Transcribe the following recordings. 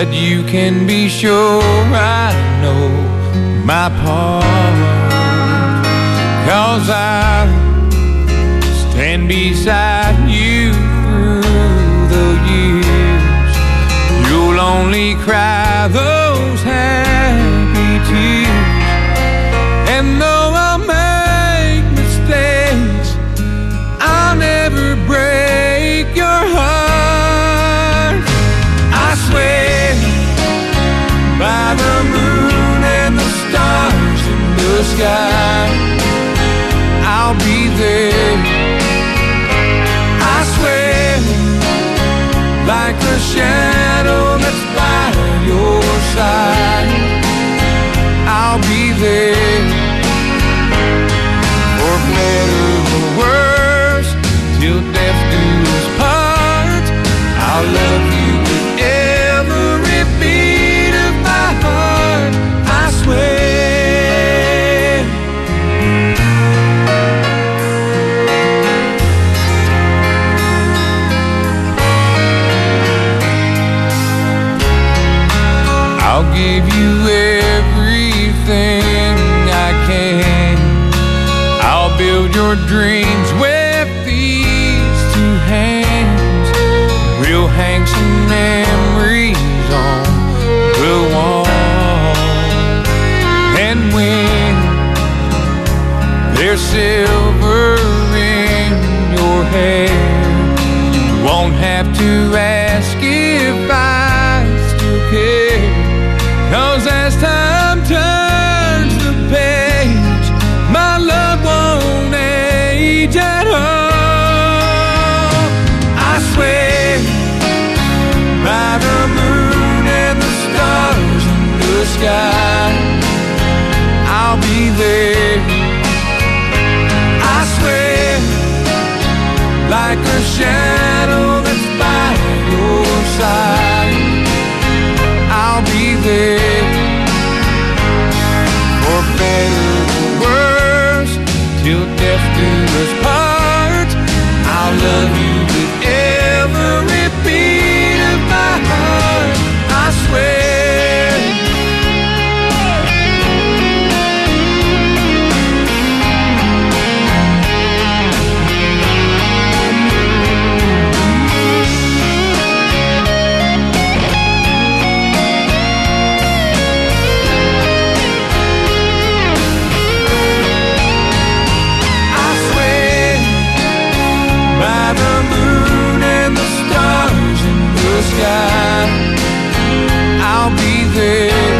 but you can be sure I know my part. 'Cause I stand beside you through the years. You'll only cry those happy tears. And though I'll make mistakes, I'll never break your heart. I swear by the moon and the stars in the sky, I'll be there. I swear, like a shadow that's by your side, I'll be there. For better or worse, till death do us part, I'll love you with every beat of my heart. I swear. I'll give you everything I can. I'll build your dreams with these two hands. We'll hang some memories on the wall. And when there's silver in your hair, you won't have to ask if I still care. 'Cause as time turns the page, my love won't age at all. I swear by the moon and the stars in the sky, I'll be there. I swear, like a shadow that's by your side, I'll be there. For better or worse, till death do us part, I'll love you with every beat of my heart. I swear. I'll be there.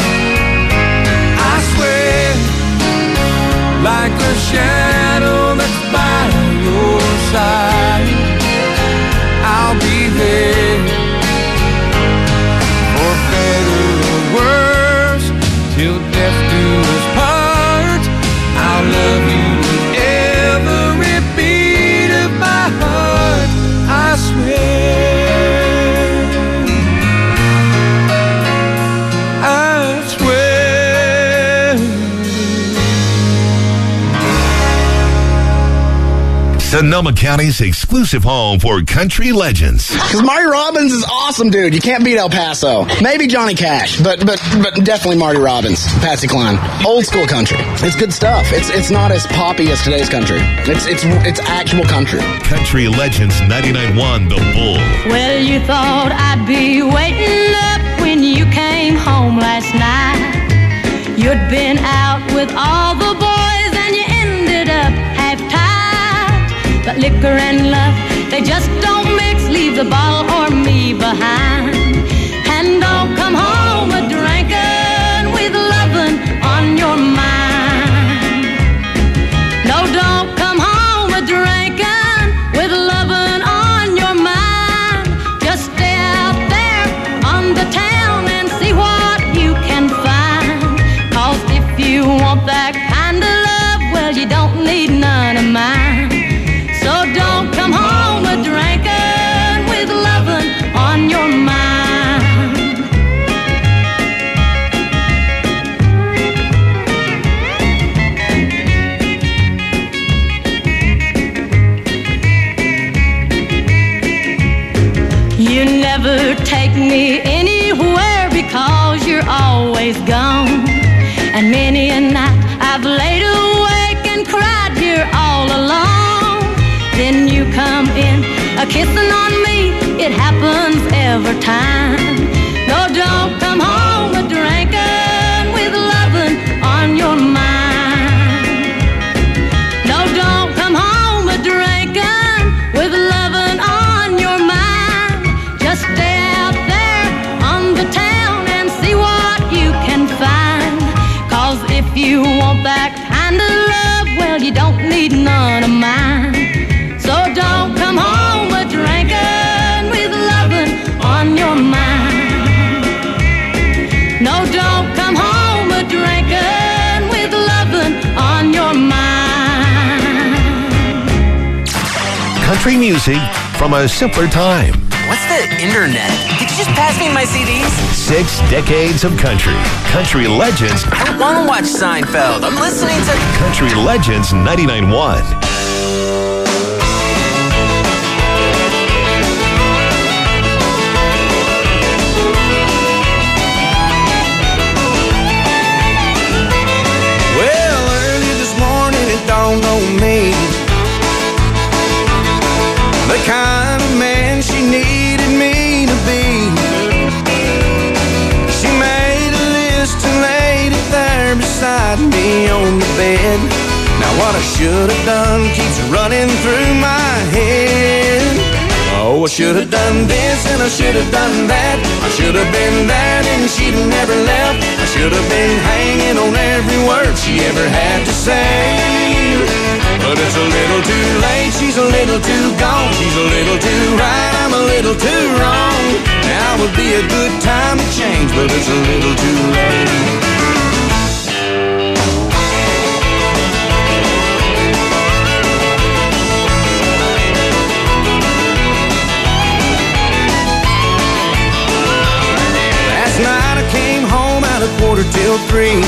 I swear, like a shadow that's by your side, I'll be there. For better or worse, till death do us part, I'll love you with every beat of my heart. I swear. Sonoma County's exclusive home for country legends. Because Marty Robbins is awesome, dude. You can't beat El Paso. Maybe Johnny Cash, but definitely Marty Robbins, Patsy Cline. Old school country. It's good stuff. It's not as poppy as today's country. It's actual country. Country Legends 99.1 The Bull. Well, you thought I'd be waiting up when you came home last night. You'd been out with all the boys and you ended up half-tied. But liquor and love, they just don't mix. Leave the bottle or me behind. And don't come home a-drinking with lovin' on your mind. No, don't come home a-drinking with lovin' on your mind. Just stay out there on the town and see what you can find. 'Cause if you want that kind of love, well, you don't need none of mine. So don't come home never take me anywhere because you're always gone. And many a night I've laid awake and cried here all alone. Then you come in, a-kissing on me, it happens every time. No, don't come home a-drinking with loving on your mind. No, don't come home a-drinking with loving on your mind. Just stay out there on the town and see what you can find. 'Cause if you want that kind of love, well, you don't need none of mine. So don't come home a-drinking with loving on your mind. No, don't come home a-drinking with loving on your mind. Country music from a simpler time. What's the internet? Did you just pass me my CDs? 6 decades of country. Country Legends. I don't want to watch Seinfeld. I'm listening to Country Legends 99.1. Well, early this morning it dawned on me the kind of man she needed me to be. She made a list and laid it there beside me on the bed. Now what I should have done keeps running through my head. Oh, I should have done this and I should have done that. I should have been that and she'd have never left. I should have been hanging on every word she ever had to say. But it's a little too late, she's a little too gone. She's a little too right, I'm a little too wrong. Now would be a good time to change, but it's a little too late. Night I came home at 2:45.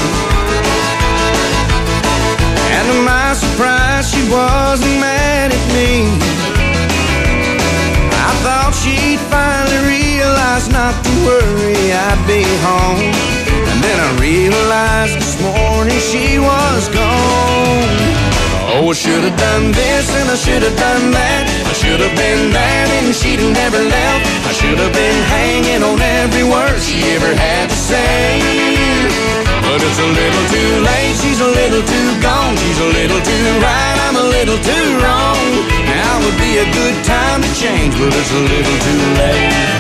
And to my surprise she wasn't mad at me. I thought she'd finally realize not to worry, I'd be home. And then I realized this morning she was gone. Oh, I should have done this and I should have done that. I should have been that and she'd have never left. I should have been hanging on every word she ever had to say. But it's a little too late, she's a little too gone. She's a little too right, I'm a little too wrong. Now would be a good time to change, but it's a little too late.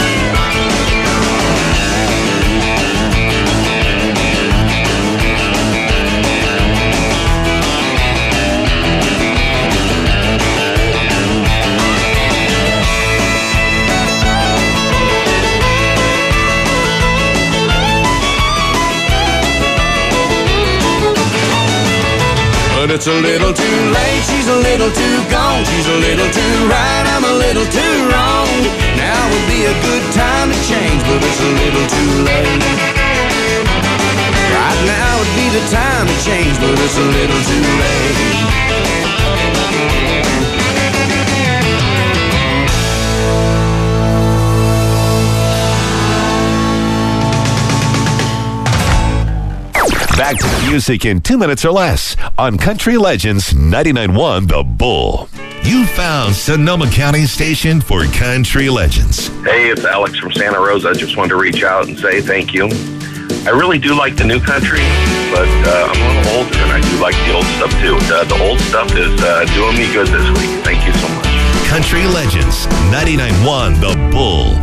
But it's a little too late, she's a little too gone. She's a little too right, I'm a little too wrong. Now would be a good time to change, but it's a little too late. Right now would be the time to change, but it's a little too late. Back to the music in 2 minutes or less on Country Legends 99.1 The Bull. You found Sonoma County's station for Country Legends. Hey, it's Alex from Santa Rosa. I just wanted to reach out and say thank you. I really do like the new country, but I'm a little older and I do like the old stuff too. The old stuff is doing me good this week. Thank you so much. Country Legends 99.1 The Bull.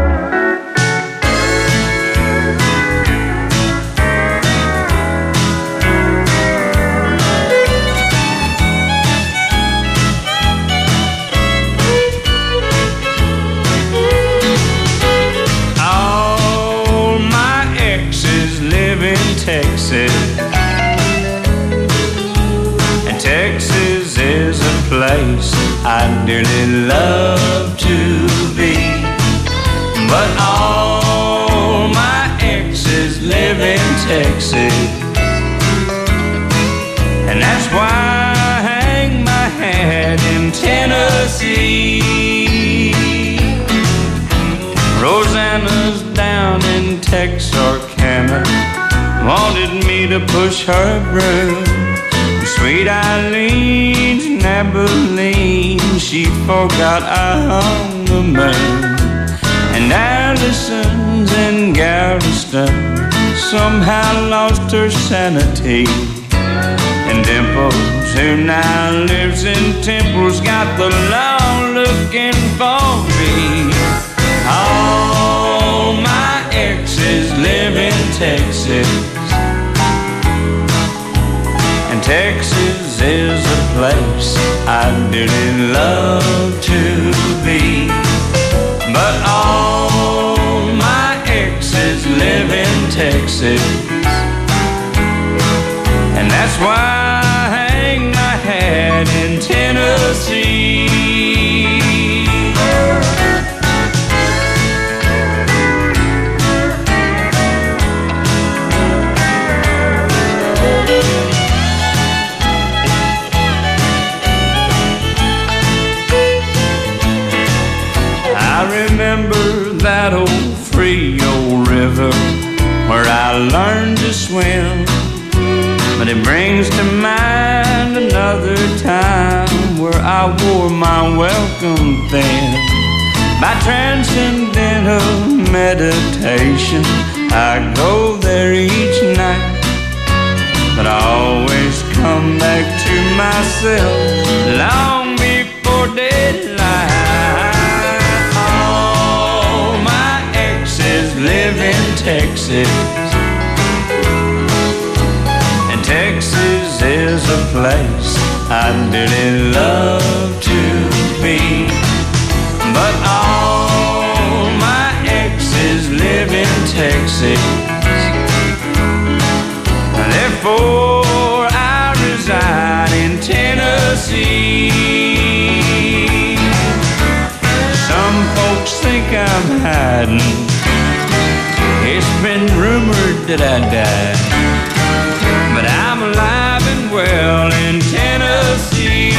Texas, and Texas is a place I'd dearly love to be, but all my exes live in Texas, and that's why I hang my hat in Tennessee. Texarkana wanted me to push her broom. Sweet Eileen's in Abilene, she forgot I hung the moon. And Allison's in Galveston somehow lost her sanity. And Dimples, who now lives in Temple's, got the law looking for me. All my exes live in Texas, and Texas is a place I dearly love to be. But all my exes live in Texas, and that's why I hang my hat in Tennessee. I remember that old Frio River where I learned to swim. But it brings to mind another time where I wore my welcome thin. By transcendental meditation, I go there each night. But I always come back to myself long before daylight. All my exes live in Texas, Texas is a place I dearly love to be. But all my exes live in Texas, therefore I reside in Tennessee. Some folks think I'm hiding, it's been rumored that I died, but I'm alive and well in Tennessee.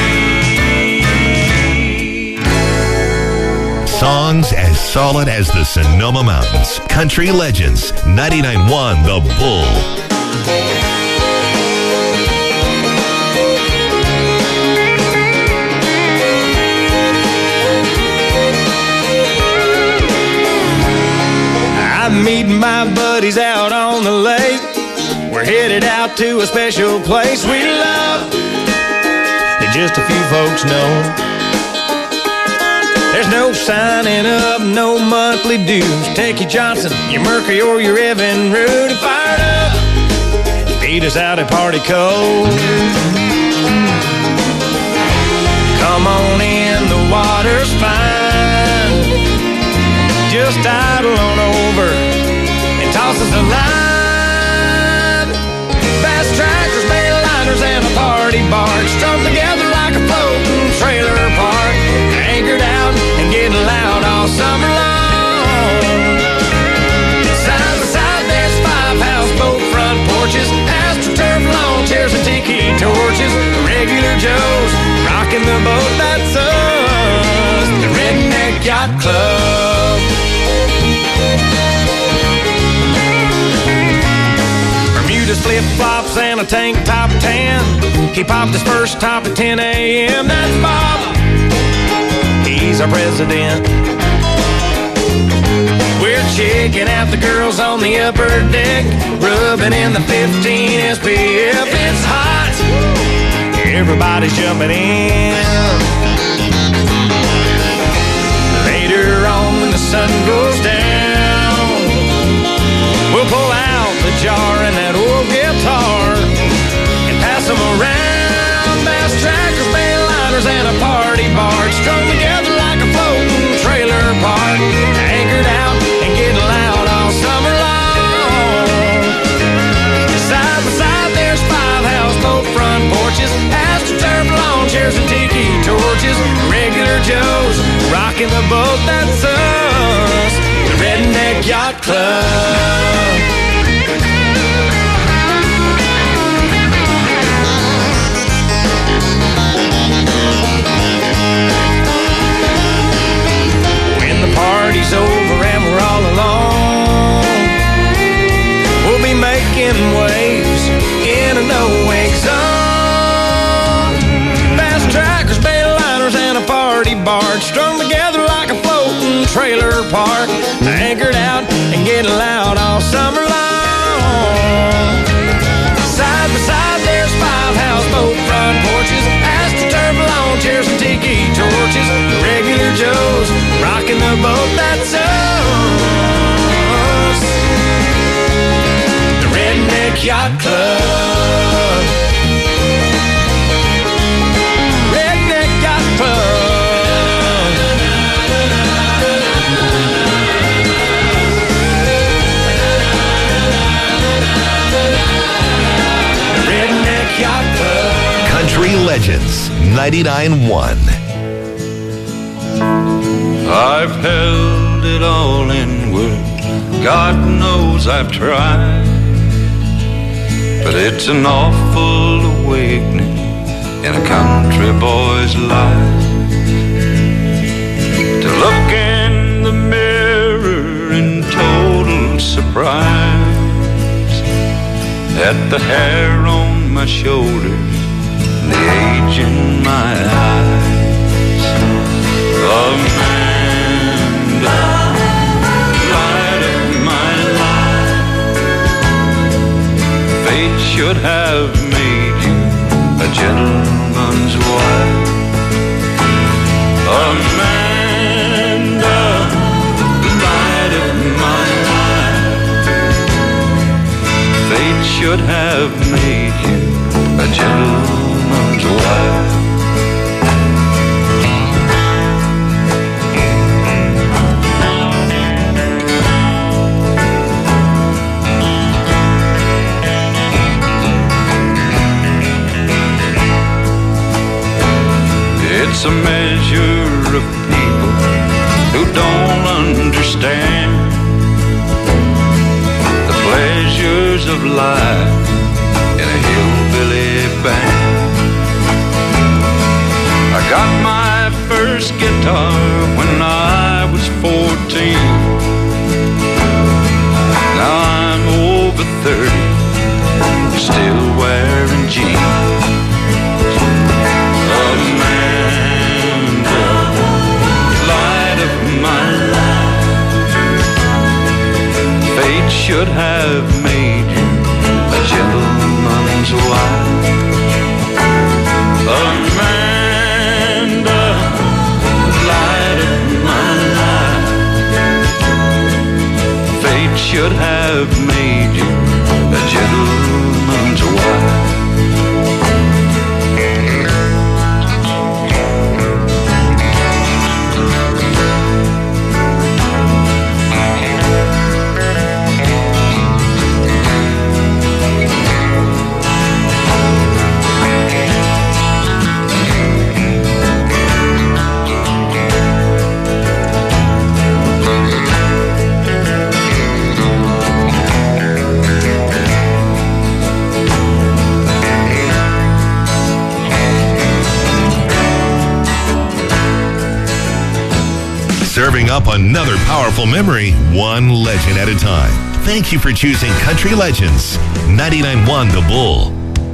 Songs as solid as the Sonoma Mountains. Country Legends, 99.1 The Bull. I'm meeting my buddies out on the lake. We're headed out to a special place we love that just a few folks know. There's no signing up, no monthly dues. Take your Johnson, your Mercury, or your Evan Root and fire it up. Beat us out at Party Cove. Come on in, the water's fine. Just idle on over and toss us a line. Bass trackers, mainliners, and a party barge strung together like a floating trailer park. Anchored out and getting loud all summer long. Side by side there's 5 houseboat front porches, astroturf lawn chairs and tiki torches. Regular Joes rocking the boat, that's us, the Redneck Yacht Club. Bermuda's flip-flops and a tank top tan. He popped his first top at 10 a.m. That's Bob, he's our president. We're checking out the girls on the upper deck, rubbing in the 15 SPF. It's hot, everybody's jumping in. Later on when the sun goes down, we'll pull out the jar and that old guitar and pass them around. Bass trackers, mainliners, and a party barge strung together like a floating trailer park. Anchored out and getting loud all summer long. Side by side there's 5 houseboat front porches, astroturf lawn chairs and tiki torches. Regular Joes rocking the boat, that's us, the Redneck Yacht Club. When the party's over and we're all alone, together like a floating trailer park, anchored out and getting loud all summer long. Side by side, there's 5 houseboat front porches, astroturf lawn chairs and tiki torches. The regular Joes rocking the boat that's us. The Redneck Yacht Club. Redneck Yacht Club. Redneck Yacht Club. Country Legends 99.1. I've held it all in words, God knows I've tried, but it's an awful awakening in a country boy's life to look in the mirror in total surprise at the hair on my shoulders, the age in my eyes. Amanda, light of my life, fate should have made you a gentleman's wife. Amanda, light of my life, fate should have made you a gentleman's wife. It's a measure of people who don't understand the pleasures of life in a hillbilly band. I got my first guitar when I was 14. Now I'm over 30, still wearing jeans. Fate should have made you a gentleman's wife. Amanda, light of my life, fate should have made you a gentleman's wife. Serving up another powerful memory, one legend at a time. Thank you for choosing Country Legends 99.1 The Bull.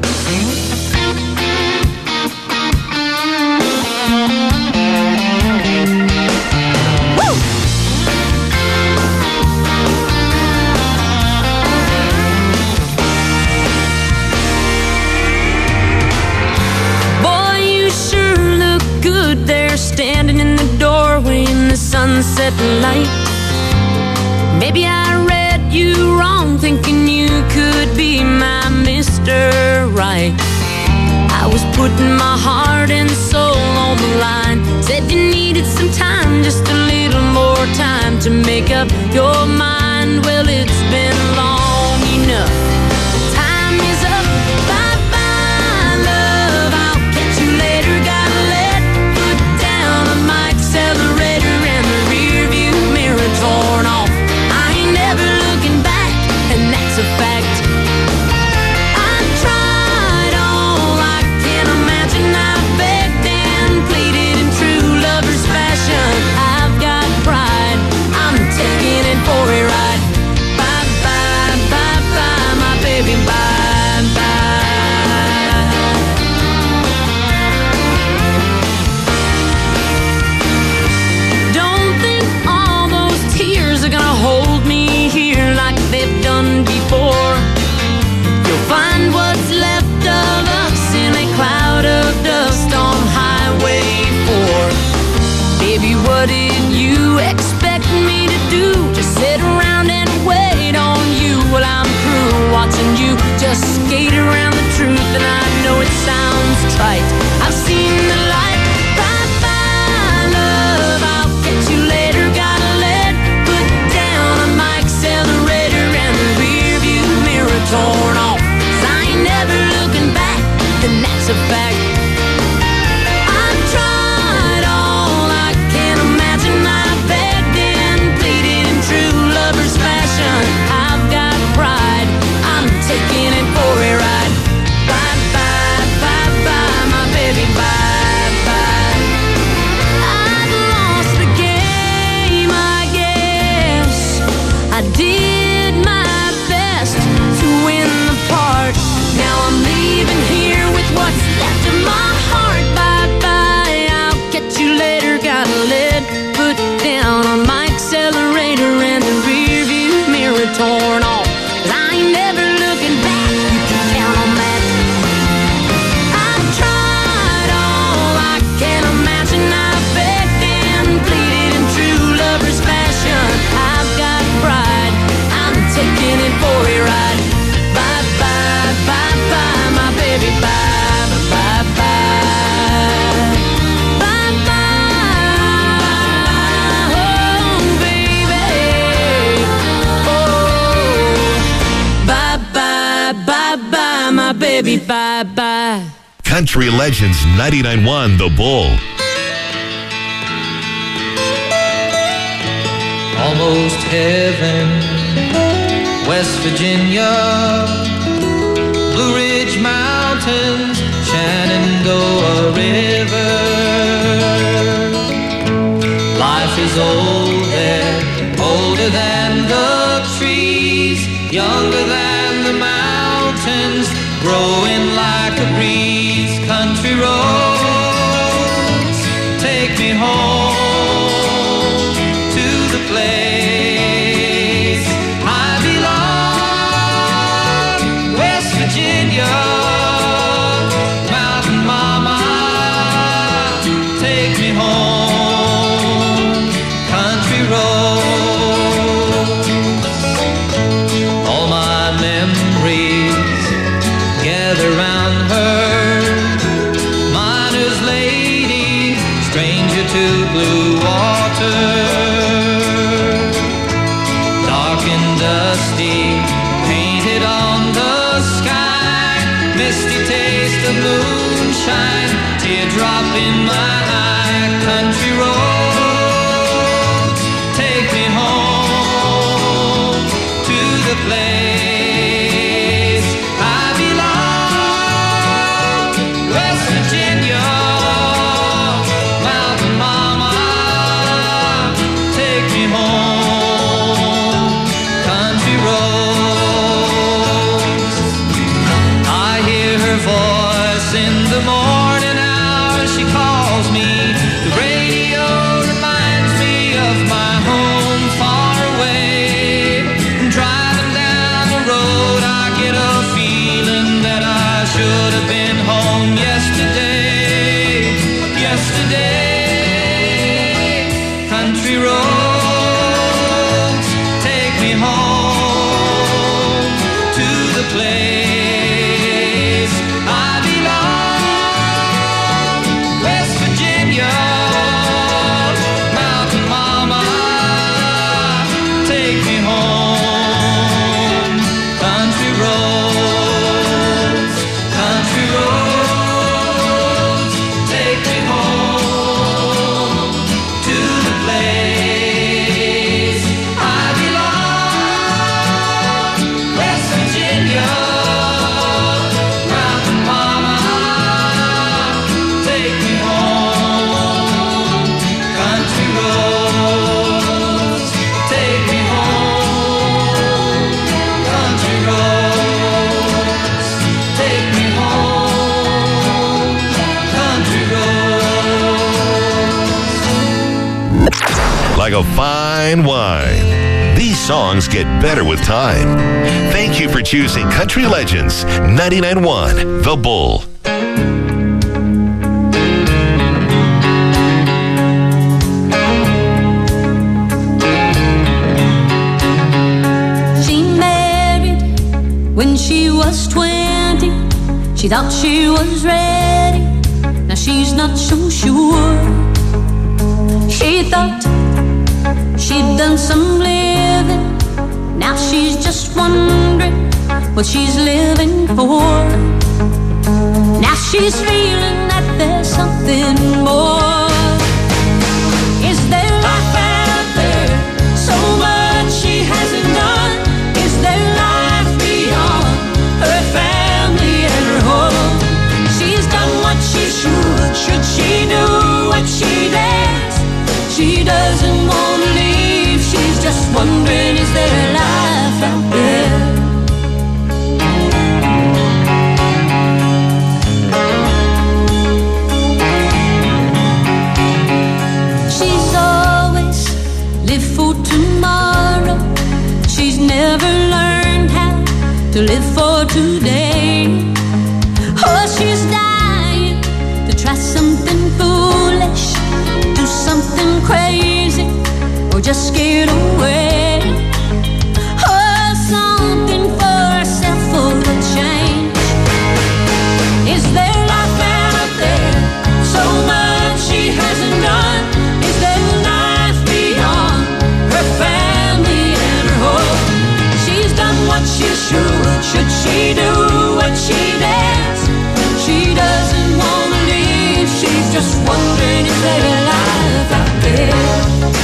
Boy, you sure look good there, standing in the doorway in the sunset light. Maybe I read you wrong, thinking you could be my Mr. Right. I was putting my heart and soul on the line. Said you needed some time, just a little more time to make up your mind. Well, it's been long enough. Time is up. Bye-bye, love. I'll catch you later. Gotta let foot down the mic accelerator and the rear view mirror torn off. I ain't never looking back, and that's a fact. I tried all I can imagine. I begged and pleaded in true lover's fashion. I've got pride. I'm taking it for a ride. Bye-bye. you expect me to do? Just sit around and wait on you while I'm through watching you just skate around the truth. And I know it sounds trite, I've seen the light. Bye-bye, love, I'll catch you later. Gotta let put down on my accelerator and the rear view mirror torn off. 'Cause I ain't never looking back, and that's a fact. I've tried all I can imagine. I've begged and pleaded in true lover's fashion. I've got pride, I'm taking it for a ride. Bye, bye, bye, bye, my baby, bye, bye. I've lost the game, I guess. I did my best to win the part. Now I'm leaving here with what's left of my heart. Bye, bye, I'll catch you later. Got a lead foot down on my accelerator and the rear view mirror torn off. 'Cause I ain't never looking back, you can count on that. I've tried all I can imagine. I've begged and pleaded in true lover's fashion. I've got pride, I'm taking it for a ride. Bye, bye, bye, bye, my baby, bye, bye, bye, bye, bye, oh, baby, oh, bye, bye, bye, bye, my baby, bye, bye. Country Legends 99.1 The Bull. Almost heaven, West Virginia, Blue Ridge Mountains, Shenandoah River. Life is old there, older than the trees, younger than the mountains, growing like a breeze. Country roads, take me home to the place I belong. West Virginia, Mountain Mama, take me home. Country roads, all my memories gather round her. Miner's lady, stranger to blue water. Dark and dusty, painted on the sky. Misty taste of moonshine, teardrop in my eye. Country roads, take me home to the place I belong. West Virginia, Mountain Mama, take me home. Country roads, I hear her voice in the morning hour. She calls me. The radio reminds me of my home far away. Driving down the road, I get a feeling that I should have been home yesterday. Yesterday, country roads, take me home to the place I belong. West Virginia, Mountain Mama, take me home. Country roads, take me home to the place I belong. West Virginia, Mountain Mama, take me home. Country roads, take me home. Country roads, take me home. Country roads. Like a fine wine, these songs get better with time. Thank you for choosing Country Legends 99.1 The Bull. She thought she was ready, now she's not so sure. She thought she'd done some living, now she's just wondering what she's living for. Now she's feeling that there's something more. Is there life out there? So much she hasn't done. Is there life beyond her family and her home? She's done what she should. Should she do what she dares? She doesn't want to leave. She's just wondering, is there life out there? She's always lived for tomorrow. She's never learned how to live for today. Oh, she's dying to try something foolish, do something crazy, or just get away. Oh, something for herself for a change. Is there life out there? So much she hasn't done. Is there life beyond her family and her home? She's done what she should. Should she do what she dares? She doesn't want to leave. She's just wondering, is there life out there?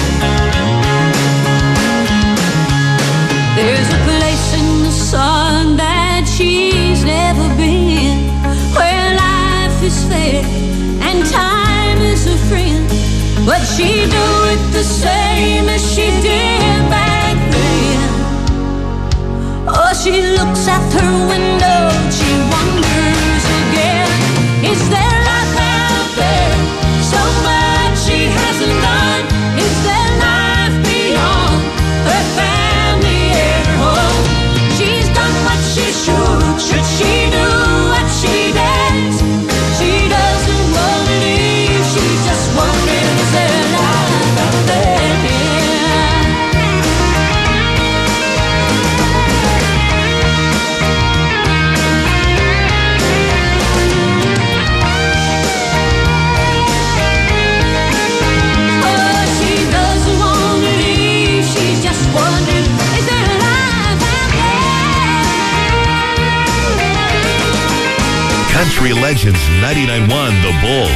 There's a place in the sun that she's never been, where life is fair and time is a friend. But she'd do it the same as she did back then. Oh, she looks out her window, she wonders again. Is there life out there? So much she hasn't done. Is there life beyond her family and her home? She's done what she should. Should she do what she dares? She doesn't want to leave. She's just wondering, is there life out there? Oh, she doesn't want to leave. She's just wondering, is there life out there? Country Legends 99.1 The Bull.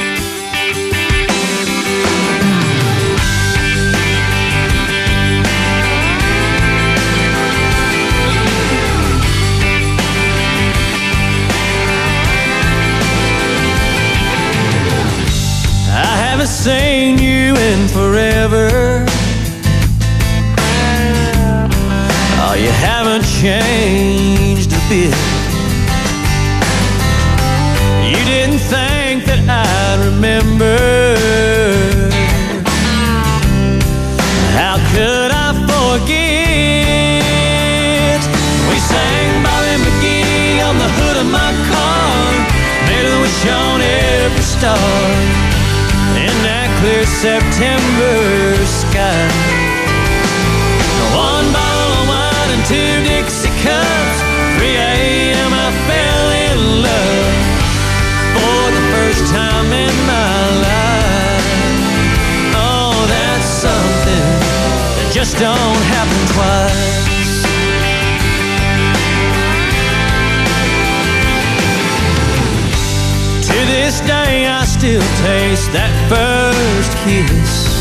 I haven't seen you in forever. Oh, you haven't changed a bit. You didn't think that I'd remember. How could I forget? We sang Bobby McGee on the hood of my car, made a wish on every star in that clear September sky. One bottle of wine and 2 Dixie cups. 3 a.m. I fell in love for the first time in my life. Oh, that's something that just don't happen twice. To this day I still taste that first kiss.